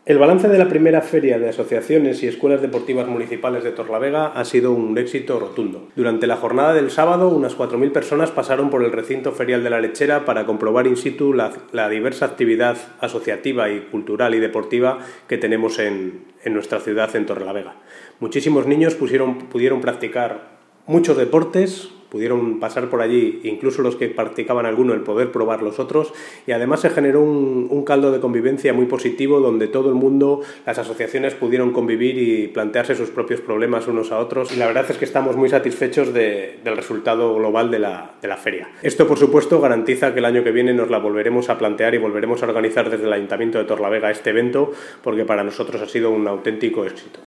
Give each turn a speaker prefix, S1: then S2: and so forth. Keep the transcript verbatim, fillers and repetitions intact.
S1: El balance de la primera feria de asociaciones y escuelas deportivas municipales de Torlavega ha sido un éxito rotundo. Durante la jornada del sábado, unas cuatro mil personas pasaron por el recinto ferial de la Lechera para comprobar in situ la, la diversa actividad asociativa y cultural y deportiva que tenemos en, en nuestra ciudad, en Torlavega. Muchísimos niños pusieron, pudieron practicar muchos deportes, pudieron pasar por allí, incluso los que practicaban alguno, el poder probar los otros, y además se generó un, un caldo de convivencia muy positivo donde todo el mundo, las asociaciones pudieron convivir y plantearse sus propios problemas unos a otros, y la verdad es que estamos muy satisfechos de, del resultado global de la, de la feria. Esto, por supuesto, garantiza que el año que viene nos la volveremos a plantear y volveremos a organizar desde el Ayuntamiento de Torlavega este evento, porque para nosotros ha sido un auténtico éxito.